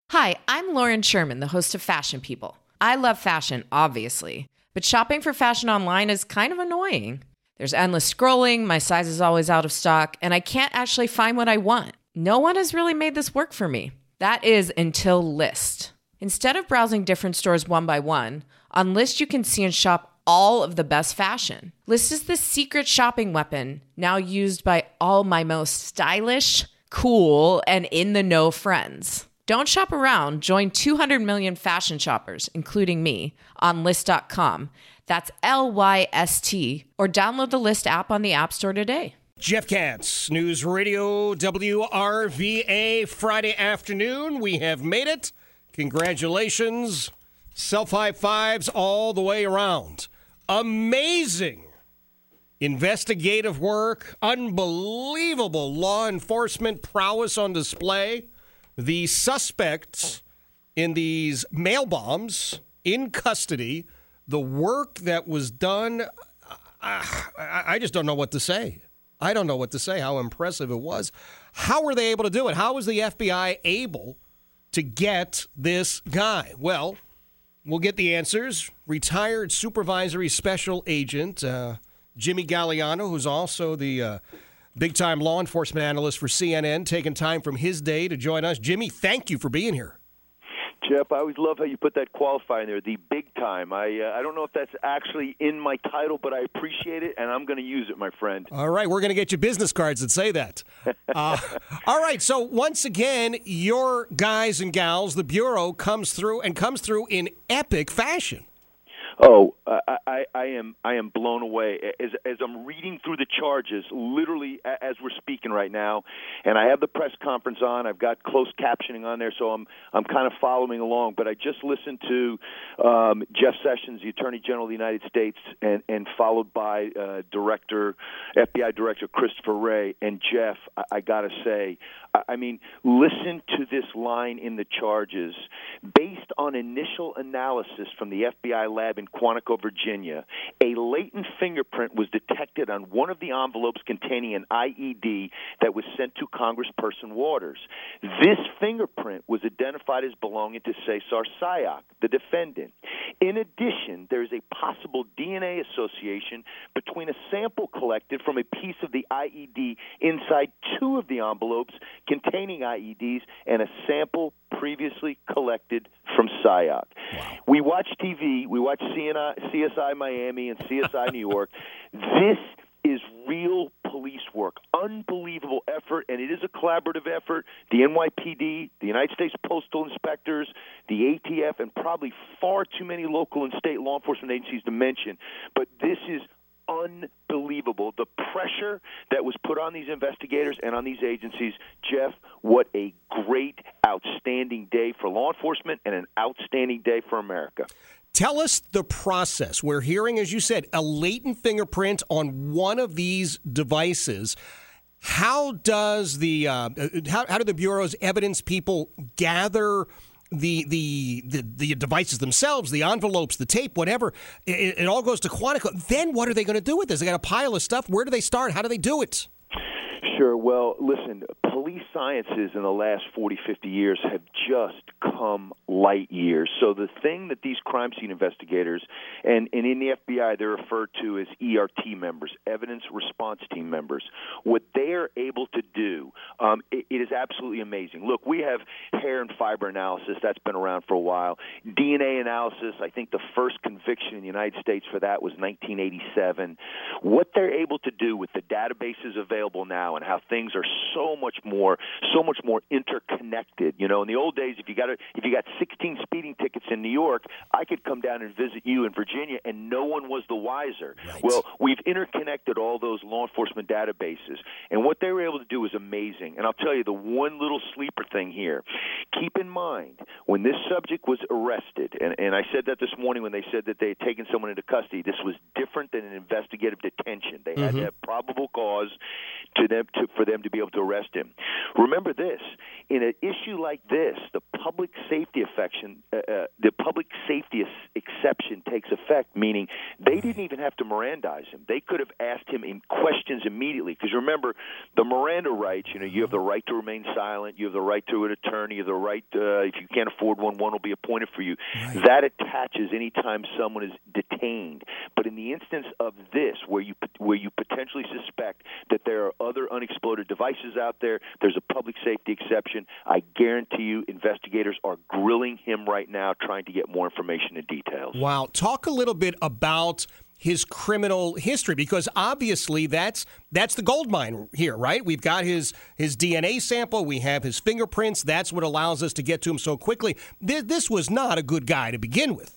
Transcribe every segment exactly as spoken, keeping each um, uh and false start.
Hi, I'm Lauren Sherman, the host of Fashion People. I love fashion, obviously, but shopping for fashion online is kind of annoying. There's endless scrolling, my size is always out of stock, and I can't actually find what I want. No one has really made this work for me. That is until Lyst. Instead of browsing different stores one by one, on Lyst you can see and shop all of the best fashion. Lyst is the secret shopping weapon, now used by all my most stylish, cool, and in-the-know friends. Don't shop around. Join two hundred million fashion shoppers, including me, on Lyst dot com. That's L Y S T. Or download the Lyst app on the App Store today. Jeff Katz, News Radio W R V A, Friday afternoon. We have made it. Congratulations. Self-high fives all the way around. Amazing investigative work. Unbelievable law enforcement prowess on display. The suspects in these mail bombs in custody, the work that was done, I, I just don't know what to say. I don't know what to say, how impressive it was. How were they able to do it? How was the F B I able to get this guy? Well, we'll get the answers. Retired supervisory special agent uh, Jimmy Galliano, who's also the uh, big-time law enforcement analyst for C N N, taking time from his day to join us. Jimmy, thank you for being here. Jeff, I always love how you put that qualifier in there, the big time. I uh, I don't know if that's actually in my title, but I appreciate it, and I'm going to use it, my friend. All right, we're going to get you business cards that say that. uh, all right, so once again, your guys and gals, the Bureau, comes through and comes through in epic fashion. Oh, I, I, I am I am blown away as as I'm reading through the charges, literally as we're speaking right now, and I have the press conference on. I've got closed captioning on there, so I'm I'm kind of following along. But I just listened to um, Jeff Sessions, the Attorney General of the United States, and, and followed by uh, Director F B I Director Christopher Wray. And Jeff, I, I got to say, I, I mean, listen to this line in the charges. Based on initial analysis from the F B I lab in Quantico, Virginia, a latent fingerprint was detected on one of the envelopes containing an I E D that was sent to Congressperson Waters. This fingerprint was identified as belonging to Cesar Sayoc, the defendant. In addition, there is a possible D N A association between a sample collected from a piece of the I E D inside two of the envelopes containing I E Ds and a sample previously collected from Sayoc. Wow. We watch T V, we watch C S I Miami and C S I New York. This is real police work, unbelievable effort, and it is a collaborative effort. The N Y P D, the United States Postal Inspectors, the A T F, and probably far too many local and state law enforcement agencies to mention. But this is unbelievable. The pressure that was put on these investigators and on these agencies, Jeff, what a great, outstanding day for law enforcement and an outstanding day for America. Tell us the process. We're hearing, as you said, a latent fingerprint on one of these devices. How does the uh, how, how do the Bureau's evidence people gather The, the the the devices themselves, the envelopes, the tape, whatever? It, it all goes to Quantico. Then what are they going to do with this? They got a pile of stuff. Where do they start? How do they do it? Sure. Well, listen, police sciences in the last forty, fifty years have just come light years. So the thing that these crime scene investigators, and, and in the F B I, they're referred to as E R T members, evidence response team members, what they are able to do, um, it, it is absolutely amazing. Look, we have hair and fiber analysis. That's been around for a while. D N A analysis, I think the first conviction in the United States for that was nineteen eighty-seven. What they're able to do with the databases available now and how things are so much more, so much more interconnected. You know, in the old days, if you got a, if you got sixteen speeding tickets in New York, I could come down and visit you in Virginia, and no one was the wiser. Right. Well, we've interconnected all those law enforcement databases, and what they were able to do is amazing. And I'll tell you, the one little sleeper thing here, keep in mind, when this subject was arrested, and, and I said that this morning when they said that they had taken someone into custody, this was different than an investigative detention. They had mm-hmm. to have probable cause to them to, for them to be able to arrest him. Remember this, in an issue like this, the public safety affection, uh, uh, the public safety exception takes effect, meaning They didn't even have to Mirandize him. They could have asked him in questions immediately. Because remember, the Miranda rights, you know, you have the right to remain silent. You have the right to an attorney. You have the right, to, uh, if you can't afford one, one will be appointed for you. Right. That attaches anytime someone is detained. But in the instance of this, where you where you potentially suspect that there are other unexploded devices out there, there's a public safety exception. I guarantee you investigators are grilling him right now trying to get more information and details. Wow. Talk a little bit about his criminal history, because obviously that's that's the gold mine here, right? We've got his his D N A sample. We have his fingerprints. That's what allows us to get to him so quickly. This, this was not a good guy to begin with.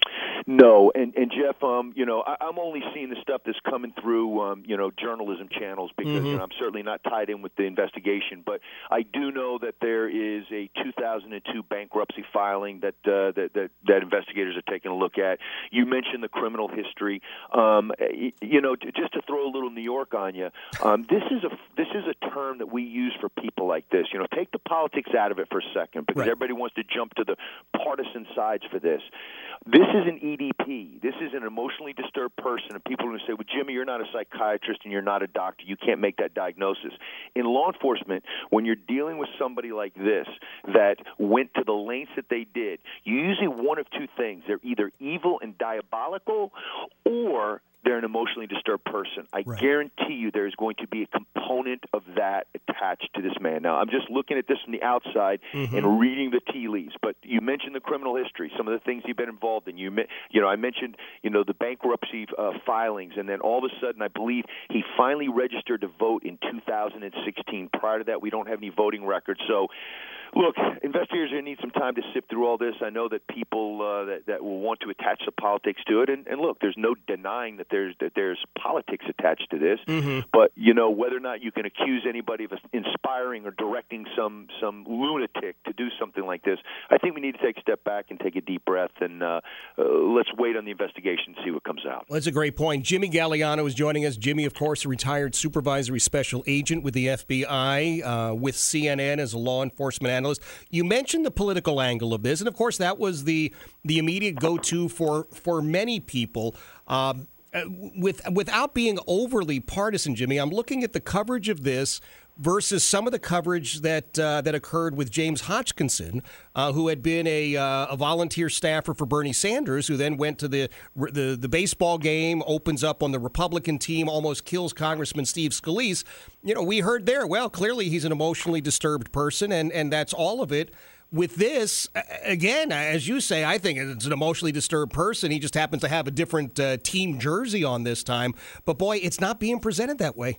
No, and, and Jeff, um, you know, I, I'm only seeing the stuff that's coming through, um, you know, journalism channels because mm-hmm. you know, I'm certainly not tied in with the investigation. But I do know that there is a two thousand two bankruptcy filing that uh, that, that that investigators are taking a look at. You mentioned the criminal history. Um, you know, just to throw a little New York on you, um, this is a this is a term that we use for people like this. You know, take the politics out of it for a second because right. everybody wants to jump to the partisan sides for this. This is an E D P. This is an emotionally disturbed person, and people are going to say, well, Jimmy, you're not a psychiatrist and you're not a doctor. You can't make that diagnosis. In law enforcement, when you're dealing with somebody like this that went to the lengths that they did, you usually one of two things. They're either evil and diabolical or they're an emotionally disturbed person. I right. guarantee you there's going to be a component of that attached to this man. Now, I'm just looking at this from the outside mm-hmm. and reading the tea leaves. But you mentioned the criminal history, some of the things he's been involved in. You, you know, I mentioned, you know, the bankruptcy uh, filings, and then all of a sudden, I believe he finally registered to vote in two thousand sixteen. Prior to that, we don't have any voting records. So, look, investigators are going to need some time to sift through all this. I know that people uh, that, that will want to attach some politics to it. And, and look, there's no denying that there's that there's politics attached to this. Mm-hmm. But, you know, whether or not you can accuse anybody of inspiring or directing some, some lunatic to do something like this, I think we need to take a step back and take a deep breath. And uh, uh, let's wait on the investigation and see what comes out. Well, that's a great point. Jimmy Gagliano is joining us. Jimmy, of course, a retired supervisory special agent with the F B I, uh, with C N N as a law enforcement analyst. You mentioned the political angle of this, and of course that was the the immediate go-to for for many people. Um, with without being overly partisan, Jimmy, I'm looking at the coverage of this versus some of the coverage that uh, that occurred with James Hodgkinson, uh, who had been a uh, a volunteer staffer for Bernie Sanders, who then went to the, the the baseball game, opens up on the Republican team, almost kills Congressman Steve Scalise. You know, we heard there, well, clearly he's an emotionally disturbed person, and, and that's all of it. With this, again, as you say, I think it's an emotionally disturbed person. He just happens to have a different uh, team jersey on this time. But, boy, it's not being presented that way.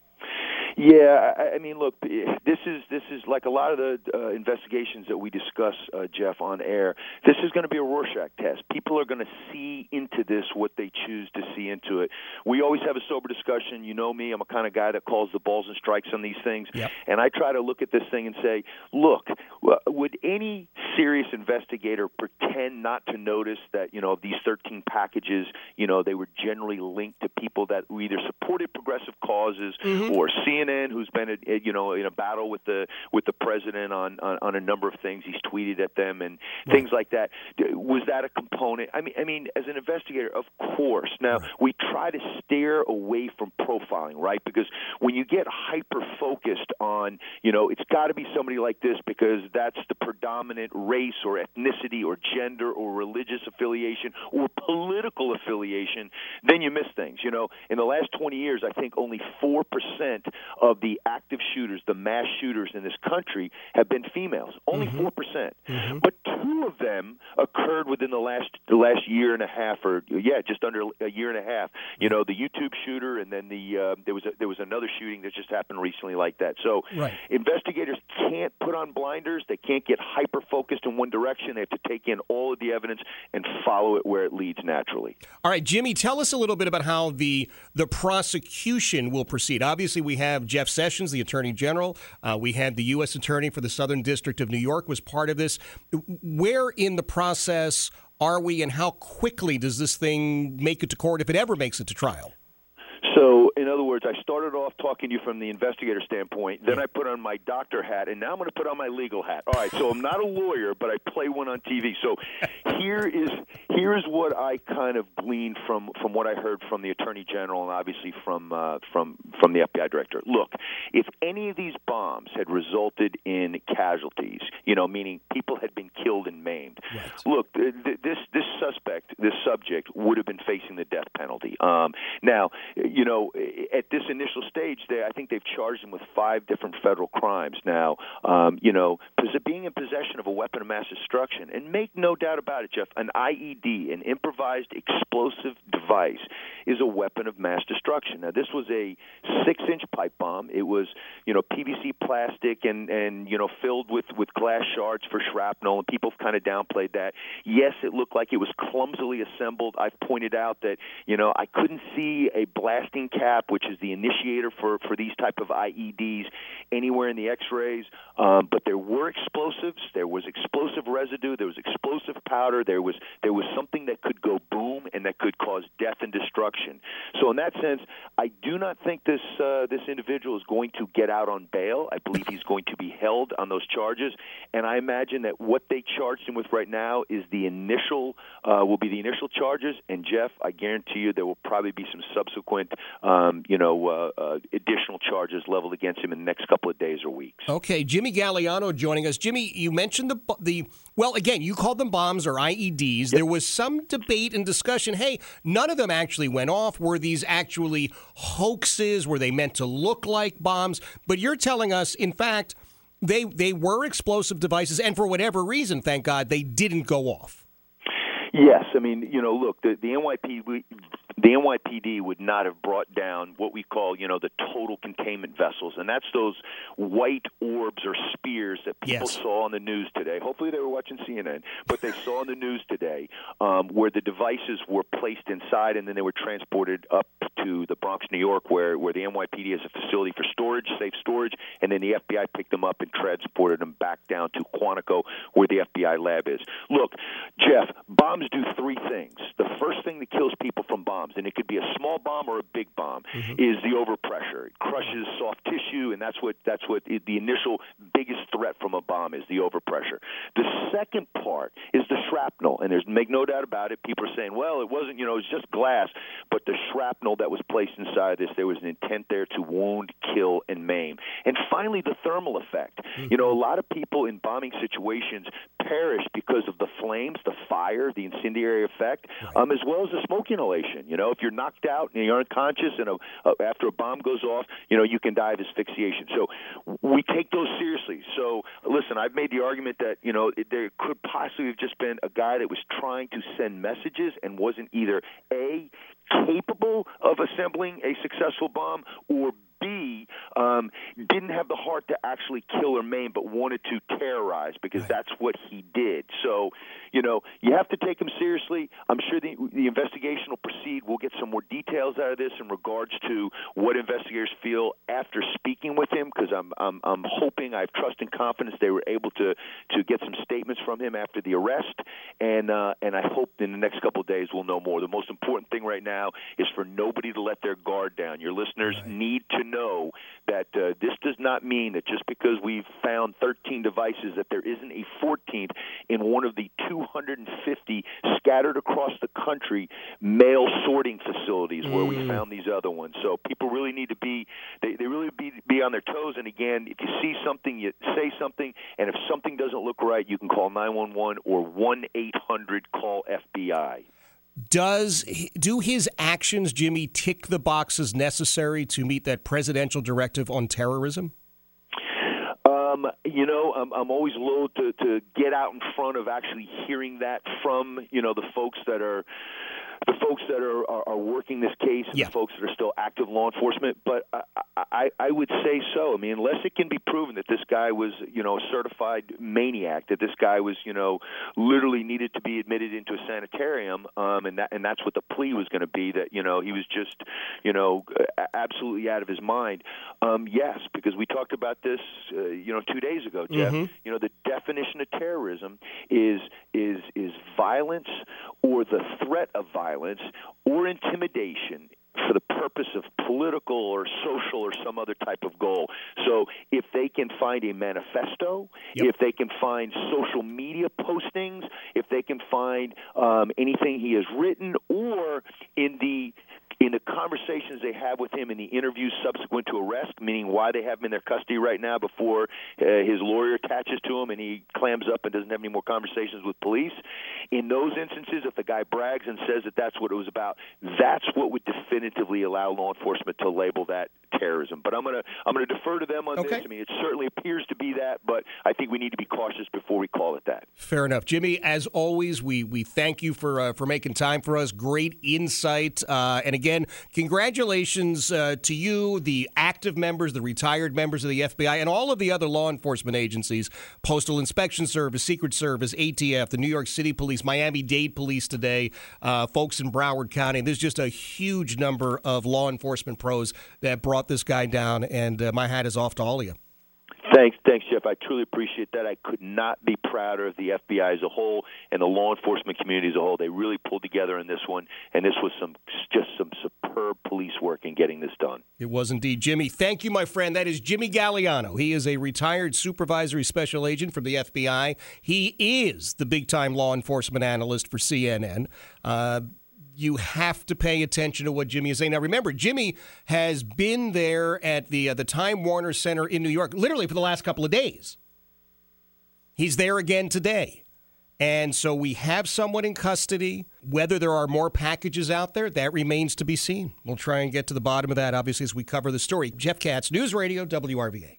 Yeah, I mean, look, this is this is like a lot of the uh, investigations that we discuss, uh, Jeff, on air. This is going to be a Rorschach test. People are going to see into this what they choose to see into it. We always have a sober discussion. You know me, I'm a kind of guy that calls the balls and strikes on these things. Yep. And I try to look at this thing and say, look, would any serious investigator pretend not to notice that, you know, these thirteen packages, you know, they were generally linked to people that either supported progressive causes mm-hmm. or C N N, who's been, a, you know, in a battle with the with the president on, on, on a number of things. He's tweeted at them and right. things like that. Was that a component? I mean, I mean, as an investigator, of course. Now right. we try to steer away from profiling, right? Because when you get hyper focused on, you know, it's got to be somebody like this because that's the predominant race or ethnicity or gender or religious affiliation or political affiliation, then you miss things. You know, in the last twenty years, I think only four percent of the active shooters, the mass shooters in this country, have been females. Only mm-hmm. four percent. Mm-hmm. But two of them occurred within the last the last year and a half, or yeah, just under a year and a half. You know, the YouTube shooter, and then the uh, there was a, there was another shooting that just happened recently like that. So right. investigators can't put on blinders. They can't get hyper focused in one direction. They have to take in all of the evidence and follow it where it leads naturally. All right, Jimmy, tell us a little bit about how the the prosecution will proceed. Obviously, we have Jeff Sessions, the Attorney General. Uh, we had the U S Attorney for the Southern District of New York was part of this. Where in the process are we, and how quickly does this thing make it to court, if it ever makes it to trial? So, in other words, words, I started off talking to you from the investigator standpoint, then I put on my doctor hat, and now I'm going to put on my legal hat. All right, so I'm not a lawyer, but I play one on T V. So here is here is what I kind of gleaned from, from what I heard from the Attorney General and obviously from uh, from from the F B I Director. Look, if any of these bombs had resulted in casualties, you know, meaning people had been killed and maimed, right. look, th- th- this this suspect, this subject, would have been facing the death penalty. Um, now, you know, at this initial stage, they, I think they've charged him with five different federal crimes. Now, um, you know, being in possession of a weapon of mass destruction, and make no doubt about it, Jeff, an I E D, an improvised explosive device, is a weapon of mass destruction. Now, this was a six-inch pipe bomb. It was, you know, P V C plastic and, and you know, filled with, with glass shards for shrapnel, and people kind of downplayed that. Yes, it looked like it was clumsily assembled. I've pointed out that, you know, I couldn't see a blasting cap, which is the initiator for, for these type of I E Ds, anywhere in the X-rays, um, but there were explosives. There was explosive residue. There was explosive powder. There was there was something that could go boom and that could cause death and destruction. So in that sense, I do not think this uh, this individual is going to get out on bail. I believe he's going to be held on those charges, and I imagine that what they charged him with right now is the initial uh, will be the initial charges. And Jeff, I guarantee you there will probably be some subsequent, um, you know, uh, uh, additional charges leveled against him in the next couple of days or weeks. Okay, Jimmy Galliano joining us. Jimmy, you mentioned the the well, again, you called them bombs or I E Ds. Yep. There was some debate and discussion. Hey, none of them actually went off. Were these actually hoaxes? Were they meant to look like bombs? But you're telling us, in fact, they they were explosive devices, and for whatever reason, thank God, they didn't go off. Yes, I mean, you know, look, the, the N Y P D, the N Y P D would not have brought down what we call, you know, the total containment vessels, and that's those white orbs or spears that people yes. saw on the news today. Hopefully they were watching C N N, but they saw on the news today um, where the devices were placed inside, and then they were transported up to the Bronx, New York, where, where the N Y P D has a facility for storage, safe storage, and then the F B I picked them up and transported them back down to Quantico, where the F B I lab is. Look, Jeff, bombs do three things. The first thing that kills people from bombs, and it could be a small bomb or a big bomb, mm-hmm. is the overpressure. It crushes soft tissue, and that's what that's what it, the initial biggest threat from a bomb is, the overpressure. The second part is the shrapnel, and there's make no doubt about it. People are saying, well, it wasn't, you know, it was just glass, but the shrapnel that was placed inside this, there was an intent there to wound, kill, and maim. And finally, the thermal effect. Mm-hmm. You know, a lot of people in bombing situations perish because of the flames, the fire, the incendiary effect, right. um, as well as the smoke inhalation. You know, if you're knocked out and you're unconscious and a, uh, after a bomb goes off, you know, you can die of asphyxiation. So we take those seriously. So, listen, I've made the argument that, you know, it, there could possibly have just been a guy that was trying to send messages and wasn't either, A, capable of assembling a successful bomb, or B, um, didn't have the heart to actually kill or maim, but wanted to terrorize, because right. that's what he did. So, you know, you have to take him seriously. I'm sure the, the investigation will proceed. We'll get some more details out of this in regards to what investigators feel after speaking with him, because I'm, I'm, I'm hoping, I have trust and confidence they were able to, to get some statements from him after the arrest, and, uh, and I hope in the next couple of days we'll know more. The most important thing right now is for nobody to let their guard down. Your listeners right. need to know that uh, this does not mean that just because we've found thirteen devices that there isn't a fourteenth in one of the two hundred fifty scattered across the country mail sorting facilities mm. where we found these other ones. So people really need to be they, they really be be on their toes. And again, if you see something, you say something, and if something doesn't look right, you can call nine one one or one eight hundred call F B I. Does do his actions, Jimmy, tick the boxes necessary to meet that presidential directive on terrorism? Um, you know, I'm, I'm always loath to, to get out in front of actually hearing that from, you know, the folks that are the folks that are, are, are working this case and yeah. the folks that are still active law enforcement. But I, I, I would say so. I mean, unless it can be proven that this guy was, you know, a certified maniac, that this guy was, you know, literally needed to be admitted into a sanitarium, um, and that and that's what the plea was going to be, that, you know, he was just, you know, absolutely out of his mind. Um, yes, because we talked about this, uh, you know, two days ago, Jeff. Mm-hmm. You know, the definition of terrorism is is is violence or the threat of violence or intimidation for the purpose of political or social or some other type of goal. So if they can find a manifesto, yep. if they can find social media postings, if they can find um, anything he has written, or in the in the conversations they have with him in the interviews subsequent to arrest, meaning why they have him in their custody right now before uh, his lawyer attaches to him and he clams up and doesn't have any more conversations with police. In those instances, if the guy brags and says that that's what it was about, that's what would definitively allow law enforcement to label that terrorism. But I'm going to I'm going to defer to them on okay. this. I mean, it certainly appears to be that, but I think we need to be cautious before we call it that. Fair enough. Jimmy, as always, we, we thank you for uh, for making time for us. Great insight. Uh, and again, congratulations uh, to you, the active members, the retired members of the F B I, and all of the other law enforcement agencies, Postal Inspection Service, Secret Service, A T F, the New York City Police, Miami-Dade Police today, uh, folks in Broward County. There's just a huge number of law enforcement pros that brought this guy down, and uh, my hat is off to all of you. Thanks, thanks, Jeff. I truly appreciate that. I could not be prouder of the F B I as a whole and the law enforcement community as a whole. They really pulled together in this one, and this was some just some superb police work in getting this done. It was indeed. Jimmy, thank you, my friend. That is Jimmy Galliano. He is a retired supervisory special agent from the F B I. He is the big-time law enforcement analyst for C N N. Uh, You have to pay attention to what Jimmy is saying. Now, remember, Jimmy has been there at the uh, the Time Warner Center in New York literally for the last couple of days. He's there again today. And so we have someone in custody. Whether there are more packages out there, that remains to be seen. We'll try and get to the bottom of that, obviously, as we cover the story. Jeff Katz, News Radio, W R V A.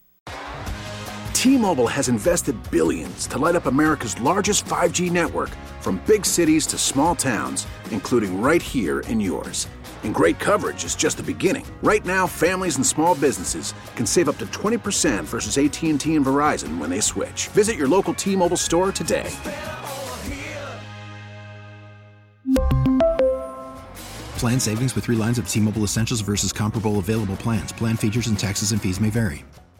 T-Mobile has invested billions to light up America's largest five G network, from big cities to small towns, including right here in yours. And great coverage is just the beginning. Right now, families and small businesses can save up to twenty percent versus A T and T and Verizon when they switch. Visit your local T-Mobile store today. Plan savings with three lines of T-Mobile Essentials versus comparable available plans. Plan features and taxes and fees may vary.